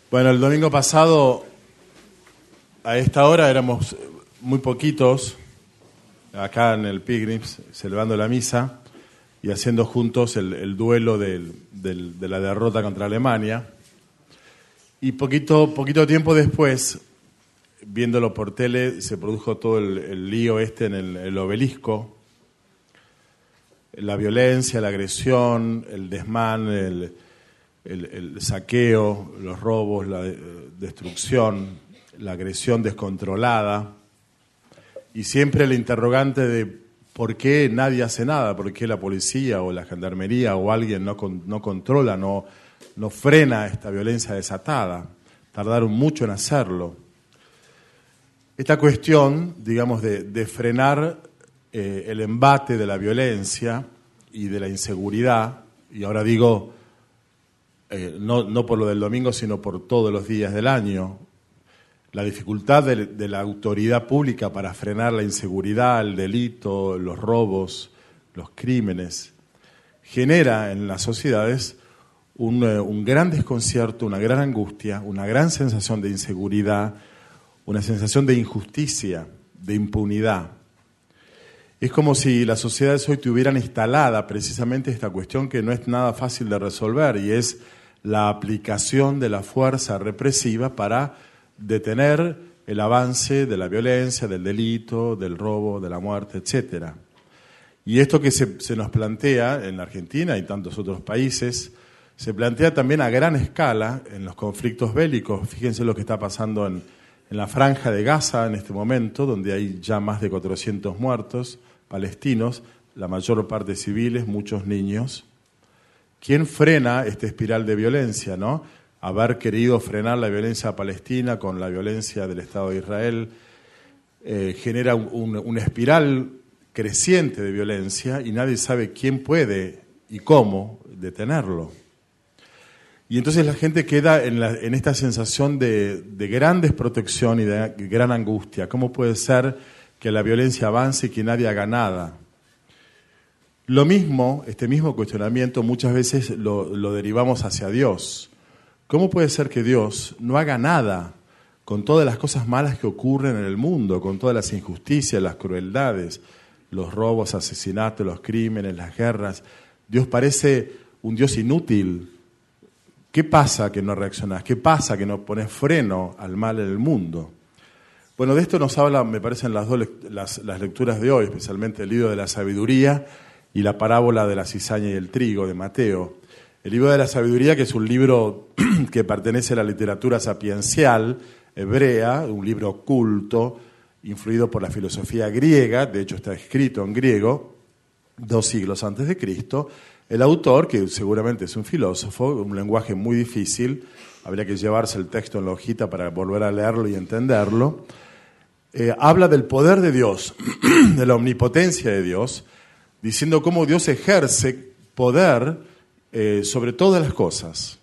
Bueno, el domingo pasado, a esta hora, éramos muy poquitos, acá en el Pilgrims, celebrando la misa y haciendo juntos el duelo de la derrota contra Alemania. Y poquito tiempo después, viéndolo por tele, se produjo todo el lío en el obelisco, la violencia, la agresión, el desmán, el saqueo, los robos, la destrucción, la agresión descontrolada, y siempre el interrogante de por qué nadie hace nada, por qué la policía o la gendarmería o alguien no controla, no frena esta violencia desatada. Tardaron mucho en hacerlo. Esta cuestión, digamos, de frenar el embate de la violencia y de la inseguridad, y ahora digo, no por lo del domingo, sino por todos los días del año, la dificultad de la autoridad pública para frenar la inseguridad, el delito, los robos, los crímenes, genera en las sociedades un gran desconcierto, una gran angustia, una gran sensación de inseguridad, una sensación de injusticia, de impunidad. Es como si las sociedades hoy tuvieran instalada precisamente esta cuestión que no es nada fácil de resolver, y es la aplicación de la fuerza represiva para detener el avance de la violencia, del delito, del robo, de la muerte, etc. Y esto que se nos plantea en la Argentina y tantos otros países, se plantea también a gran escala en los conflictos bélicos. Fíjense lo que está pasando en la Franja de Gaza en este momento, donde hay ya más de 400 muertos palestinos, la mayor parte civiles, muchos niños. ¿Quién frena esta espiral de violencia, no? Haber querido frenar la violencia palestina con la violencia del Estado de Israel genera una espiral creciente de violencia y nadie sabe quién puede y cómo detenerlo. Y entonces la gente queda en esta sensación de gran desprotección y de gran angustia. ¿Cómo puede ser que la violencia avance y que nadie haga nada? Lo mismo, este mismo cuestionamiento muchas veces lo derivamos hacia Dios. ¿Cómo puede ser que Dios no haga nada con todas las cosas malas que ocurren en el mundo, con todas las injusticias, las crueldades, los robos, asesinatos, los crímenes, las guerras? Dios parece un Dios inútil. ¿Qué pasa que no reaccionás? ¿Qué pasa que no pones freno al mal en el mundo? Bueno, de esto nos habla, me parecen las lecturas de hoy, especialmente el libro de la sabiduría y la parábola de la cizaña y el trigo de Mateo. El libro de la sabiduría, que es un libro que pertenece a la literatura sapiencial hebrea, un libro culto, influido por la filosofía griega, de hecho está escrito en griego, 2 siglos antes de Cristo. El autor, que seguramente es un filósofo, un lenguaje muy difícil, habría que llevarse el texto en la hojita para volver a leerlo y entenderlo, habla del poder de Dios, de la omnipotencia de Dios, diciendo cómo Dios ejerce poder sobre todas las cosas.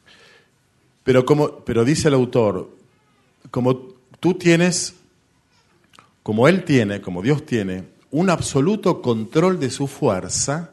Pero dice el autor, como Él tiene, como Dios tiene, un absoluto control de su fuerza,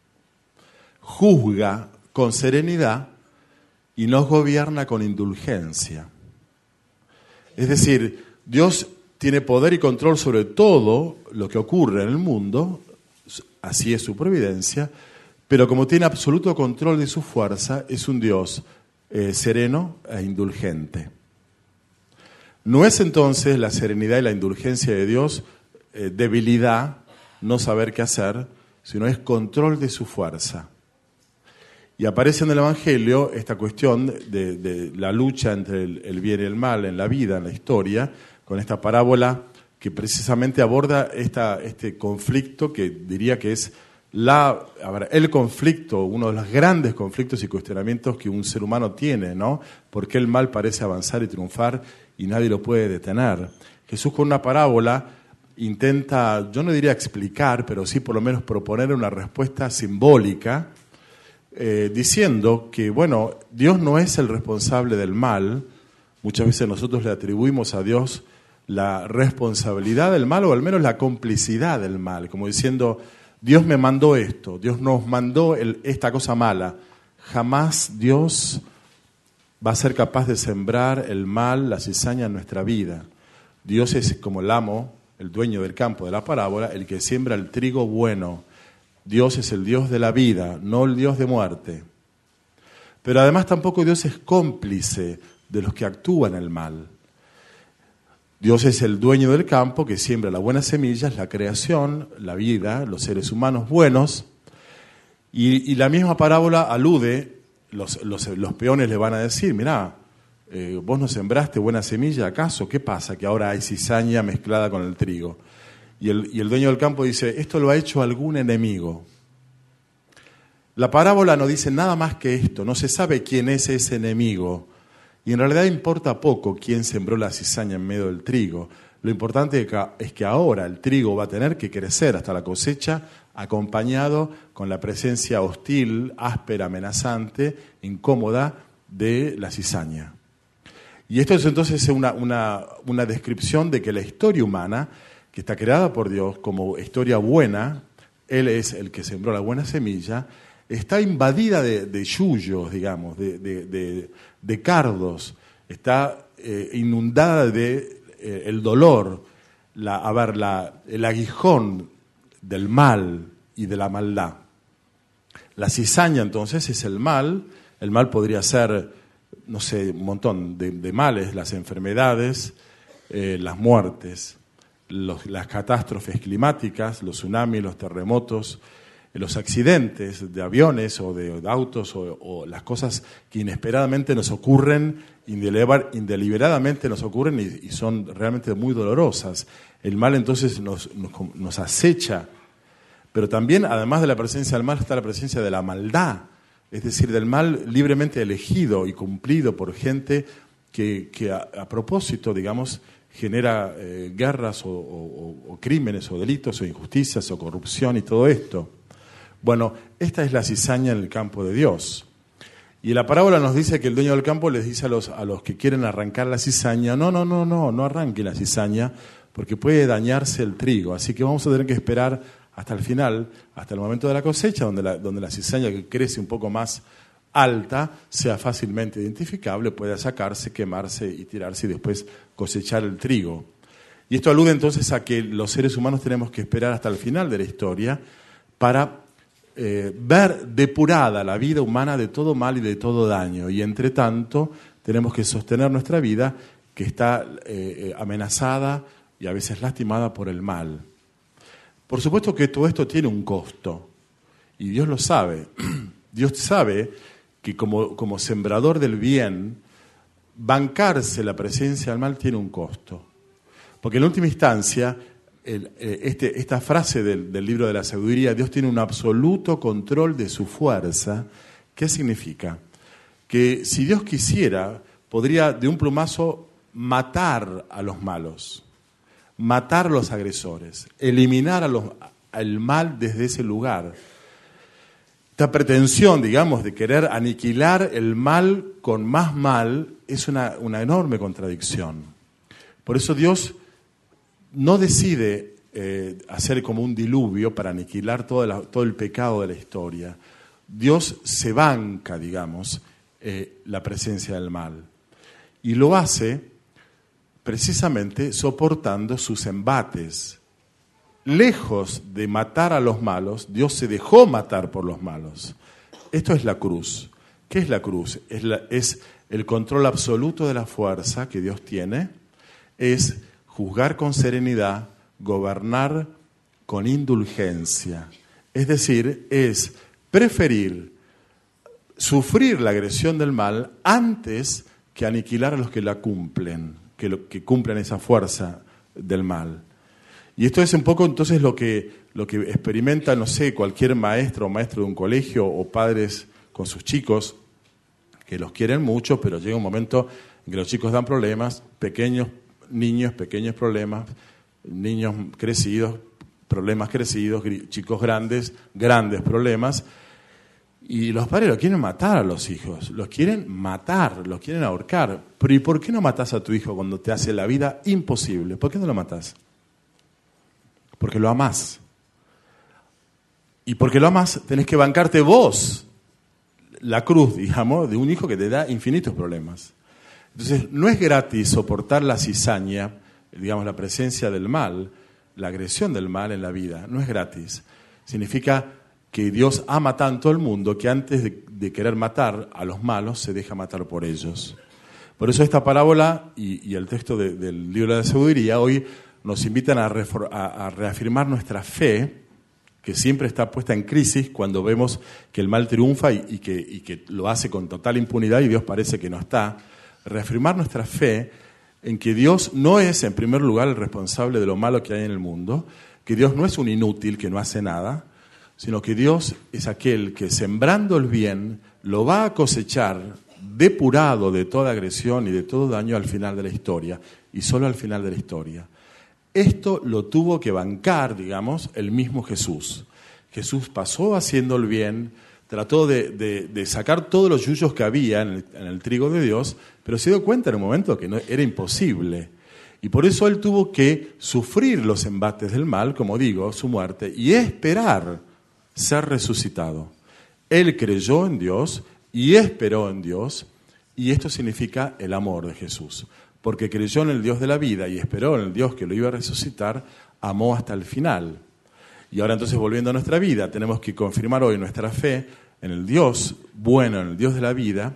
juzga con serenidad y nos gobierna con indulgencia. Es decir, Dios tiene poder y control sobre todo lo que ocurre en el mundo, así es su providencia, pero como tiene absoluto control de su fuerza, es un Dios sereno e indulgente. No es entonces la serenidad y la indulgencia de Dios debilidad, no saber qué hacer, sino es control de su fuerza. Y aparece en el Evangelio esta cuestión de la lucha entre el bien y el mal en la vida, en la historia, con esta parábola que precisamente aborda este conflicto que diría que es el conflicto, uno de los grandes conflictos y cuestionamientos que un ser humano tiene, ¿no? ¿Por qué el mal parece avanzar y triunfar y nadie lo puede detener? Jesús con una parábola intenta, yo no diría explicar, pero sí por lo menos proponer una respuesta simbólica, diciendo que, bueno, Dios no es el responsable del mal. Muchas veces nosotros le atribuimos a Dios la responsabilidad del mal o al menos la complicidad del mal, como diciendo, Dios me mandó esto, Dios nos mandó esta cosa mala. Jamás Dios va a ser capaz de sembrar el mal, la cizaña en nuestra vida. Dios es como el amo, el dueño del campo de la parábola, el que siembra el trigo bueno. Dios es el Dios de la vida, no el Dios de muerte. Pero además tampoco Dios es cómplice de los que actúan el mal. Dios es el dueño del campo que siembra las buenas semillas, la creación, la vida, los seres humanos buenos. Y la misma parábola alude, los peones le van a decir, mirá, vos no sembraste buena semilla, ¿acaso? ¿Qué pasa? Que ahora hay cizaña mezclada con el trigo. Y el dueño del campo dice, esto lo ha hecho algún enemigo. La parábola no dice nada más que esto, no se sabe quién es ese enemigo. Y en realidad importa poco quién sembró la cizaña en medio del trigo. Lo importante es que ahora el trigo va a tener que crecer hasta la cosecha, acompañado con la presencia hostil, áspera, amenazante, incómoda de la cizaña. Y esto es entonces una descripción de que la historia humana, que está creada por Dios como historia buena, Él es el que sembró la buena semilla, está invadida de yuyos, digamos, de cardos, está inundada de el dolor, el aguijón del mal y de la maldad. La cizaña entonces es el mal podría ser, no sé, un montón de males, las enfermedades, las muertes, las catástrofes climáticas, los tsunamis, los terremotos, los accidentes de aviones o de autos o las cosas que inesperadamente nos ocurren, indeliberadamente nos ocurren y son realmente muy dolorosas. El mal entonces nos acecha, pero también, además de la presencia del mal, está la presencia de la maldad, es decir, del mal libremente elegido y cumplido por gente que a propósito, digamos, genera guerras o crímenes o delitos o injusticias o corrupción y todo esto. Bueno, esta es la cizaña en el campo de Dios. Y la parábola nos dice que el dueño del campo les dice a los que quieren arrancar la cizaña, no arranquen la cizaña porque puede dañarse el trigo. Así que vamos a tener que esperar hasta el final, hasta el momento de la cosecha, donde la cizaña que crece un poco más alta sea fácilmente identificable, pueda sacarse, quemarse y tirarse y después cosechar el trigo. Y esto alude entonces a que los seres humanos tenemos que esperar hasta el final de la historia para ver depurada la vida humana de todo mal y de todo daño. Y entre tanto tenemos que sostener nuestra vida que está amenazada y a veces lastimada por el mal. Por supuesto que todo esto tiene un costo y Dios lo sabe. Dios sabe que como sembrador del bien, bancarse la presencia del mal tiene un costo. Porque en última instancia, esta frase del libro de la sabiduría, Dios tiene un absoluto control de su fuerza. ¿Qué significa? Que si Dios quisiera, podría de un plumazo matar a los malos, matar a los agresores, eliminar al mal desde ese lugar. Esta pretensión, digamos, de querer aniquilar el mal con más mal es una enorme contradicción. Por eso Dios no decide hacer como un diluvio para aniquilar todo el pecado de la historia. Dios se banca, digamos, la presencia del mal. Y lo hace precisamente soportando sus embates. Lejos de matar a los malos, Dios se dejó matar por los malos. Esto es la cruz. ¿Qué es la cruz? Es el control absoluto de la fuerza que Dios tiene, es juzgar con serenidad, gobernar con indulgencia. Es decir, es preferir sufrir la agresión del mal antes que aniquilar a los que la cumplen, que cumplen esa fuerza del mal. Y esto es un poco entonces lo que experimenta, no sé, cualquier maestro o maestro de un colegio o padres con sus chicos, que los quieren mucho, pero llega un momento en que los chicos dan problemas, pequeños niños, pequeños problemas, niños crecidos, problemas crecidos, chicos grandes, grandes problemas. Y los padres lo quieren matar a los hijos, los quieren matar, los quieren ahorcar. Pero ¿y por qué no matás a tu hijo cuando te hace la vida imposible? ¿Por qué no lo matás? Porque lo amás. Y porque lo amás tenés que bancarte vos la cruz, digamos, de un hijo que te da infinitos problemas. Entonces, no es gratis soportar la cizaña, digamos, la presencia del mal, la agresión del mal en la vida. No es gratis. Significa que Dios ama tanto al mundo que antes de querer matar a los malos, se deja matar por ellos. Por eso esta parábola y el texto del libro de la sabiduría hoy nos invitan a reafirmar nuestra fe, que siempre está puesta en crisis cuando vemos que el mal triunfa y que lo hace con total impunidad y Dios parece que no está. Reafirmar nuestra fe en que Dios no es, en primer lugar, el responsable de lo malo que hay en el mundo, que Dios no es un inútil que no hace nada, sino que Dios es aquel que, sembrando el bien, lo va a cosechar depurado de toda agresión y de todo daño al final de la historia, y solo al final de la historia. Esto lo tuvo que bancar, digamos, el mismo Jesús. Jesús pasó haciendo el bien, trató de sacar todos los yuyos que había en el trigo de Dios, pero se dio cuenta en un momento que no, era imposible. Y por eso Él tuvo que sufrir los embates del mal, como digo, su muerte, y esperar ser resucitado. Él creyó en Dios y esperó en Dios, y esto significa el amor de Jesús. Porque creyó en el Dios de la vida y esperó en el Dios que lo iba a resucitar, amó hasta el final. Y ahora entonces, volviendo a nuestra vida, tenemos que confirmar hoy nuestra fe en el Dios bueno, en el Dios de la vida.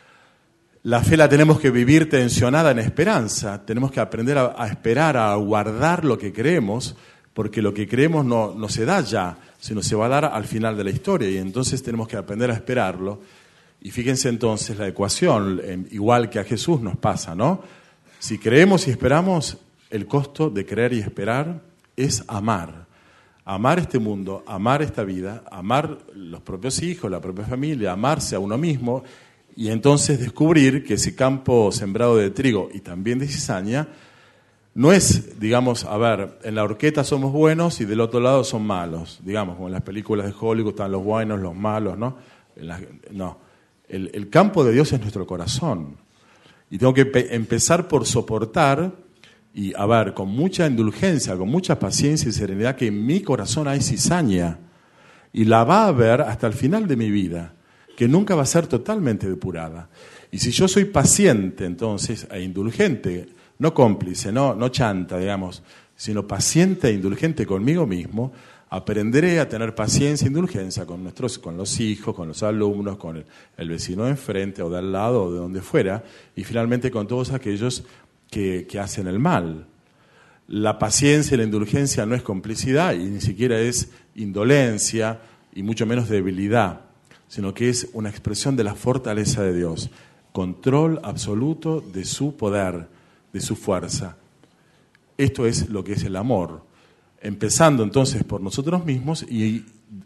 La fe la tenemos que vivir tensionada en esperanza. Tenemos que aprender a esperar, a guardar lo que creemos, porque lo que creemos no se da ya, sino se va a dar al final de la historia. Y entonces tenemos que aprender a esperarlo. Y fíjense entonces la ecuación, igual que a Jesús nos pasa, ¿no? Si creemos y esperamos, el costo de creer y esperar es amar. Amar este mundo, amar esta vida, amar los propios hijos, la propia familia, amarse a uno mismo y entonces descubrir que ese campo sembrado de trigo y también de cizaña no es, digamos, a ver, en la horqueta somos buenos y del otro lado son malos. Digamos, como en las películas de Hollywood están los buenos, los malos, ¿no? No. El campo de Dios es nuestro corazón. Y tengo que empezar por soportar y, a ver, con mucha indulgencia, con mucha paciencia y serenidad, que en mi corazón hay cizaña. Y la va a haber hasta el final de mi vida, que nunca va a ser totalmente depurada. Y si yo soy paciente, entonces, e indulgente, no cómplice, no chanta, digamos, sino paciente e indulgente conmigo mismo, aprenderé a tener paciencia e indulgencia con los hijos, con los alumnos, con el vecino de enfrente o de al lado o de donde fuera, y finalmente con todos aquellos que hacen el mal. La paciencia y la indulgencia no es complicidad y ni siquiera es indolencia y mucho menos debilidad, sino que es una expresión de la fortaleza de Dios, control absoluto de su poder, de su fuerza. Esto es lo que es el amor. Empezando entonces por nosotros mismos y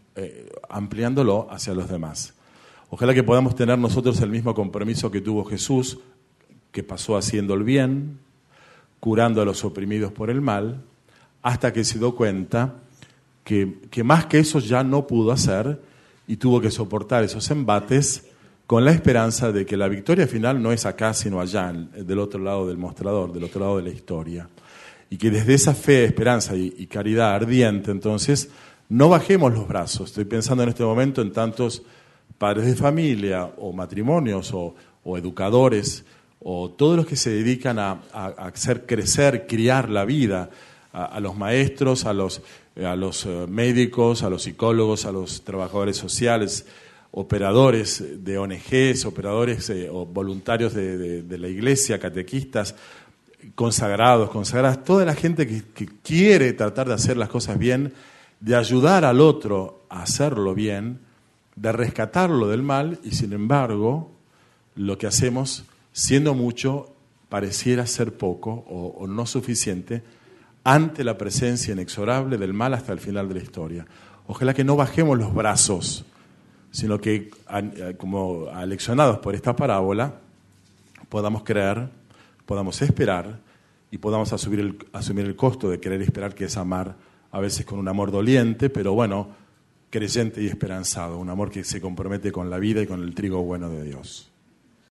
ampliándolo hacia los demás. Ojalá que podamos tener nosotros el mismo compromiso que tuvo Jesús, que pasó haciendo el bien, curando a los oprimidos por el mal, hasta que se dio cuenta que más que eso ya no pudo hacer y tuvo que soportar esos embates con la esperanza de que la victoria final no es acá sino allá, del otro lado del mostrador, del otro lado de la historia. Y que desde esa fe, esperanza y caridad ardiente, entonces, no bajemos los brazos. Estoy pensando en este momento en tantos padres de familia, o matrimonios, o educadores, o todos los que se dedican a hacer crecer, criar la vida, a los maestros, a los médicos, a los psicólogos, a los trabajadores sociales, operadores de ONGs, operadores o voluntarios de la iglesia, catequistas, consagradas, toda la gente que quiere tratar de hacer las cosas bien, de ayudar al otro a hacerlo bien, de rescatarlo del mal, y sin embargo, lo que hacemos, siendo mucho, pareciera ser poco o no suficiente ante la presencia inexorable del mal hasta el final de la historia. Ojalá que no bajemos los brazos, sino que, como aleccionados por esta parábola, podamos creer, podamos esperar y podamos asumir el costo de querer esperar, que es amar, a veces con un amor doliente, pero bueno, creyente y esperanzado, un amor que se compromete con la vida y con el trigo bueno de Dios.